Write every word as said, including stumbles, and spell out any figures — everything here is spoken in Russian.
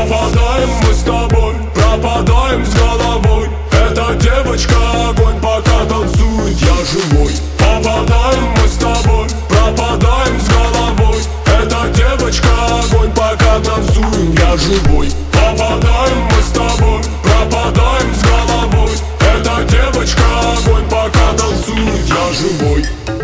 Попадаем мы с тобой, пропадаем с головой. Эта девочка огонь, пока танцует, я живой. Попадаем мы с тобой, пропадаем с головой. Эта девочка огонь, пока танцуем, я живой. Попадаем мы с тобой, пропадаем с головой. Эта девочка огонь, пока танцует, я живой.